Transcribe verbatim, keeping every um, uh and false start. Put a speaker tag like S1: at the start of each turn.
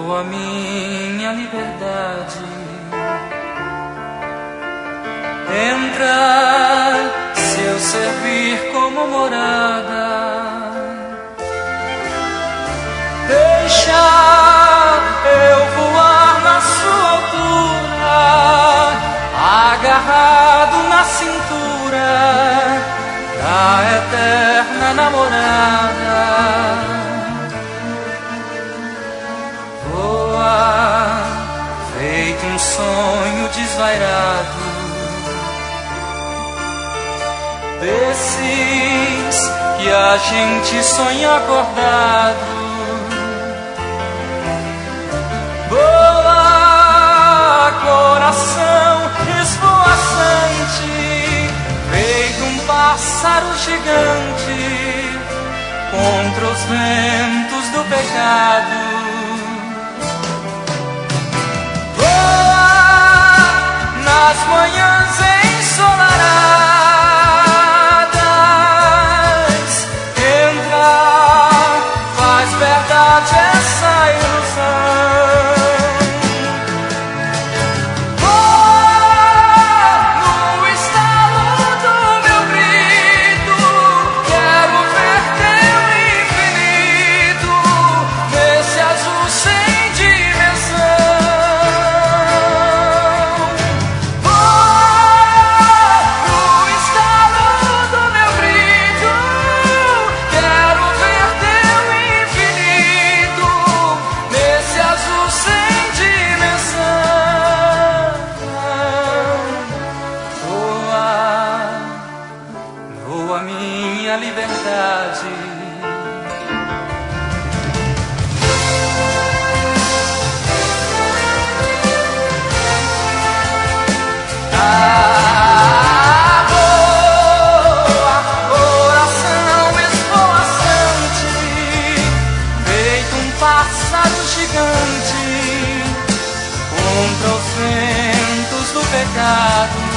S1: voa minha liberdade. Entra se eu servir como morada. Deixa eu voar na sua altura, agarrado na cintura da eterna namorada. Voa feito um sonho desvairado, desses que a gente sonha acordado. Voa, coração esvoaçante, feito um pássaro gigante contra os ventos do pecado. Voa nas manhãs ensolaradas, entra, faz verdade essa ilusão. Voa minha liberdade. Ah, voa, coração esvoaçante, feito um pássaro gigante contra os ventos do pecado.